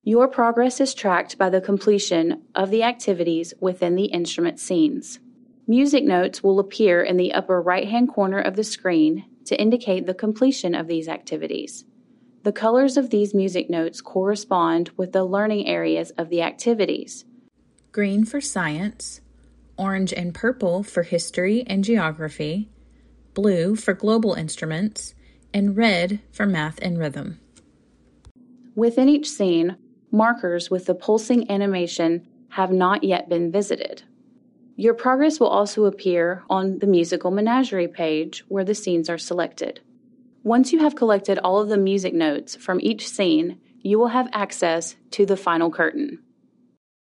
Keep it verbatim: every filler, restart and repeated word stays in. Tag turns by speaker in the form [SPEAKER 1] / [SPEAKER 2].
[SPEAKER 1] Your progress is tracked by the completion of the activities within the instrument scenes. Music notes will appear in the upper right-hand corner of the screen to indicate the completion of these activities. The colors of these music notes correspond with the learning areas of the activities. Green for science, orange and purple for history and geography, blue for global instruments, and red for math and rhythm. Within each scene, markers with the pulsing animation have not yet been visited. Your progress will also appear on the musical menagerie page where the scenes are selected. Once you have collected all of the music notes from each scene, you will have access to the final curtain.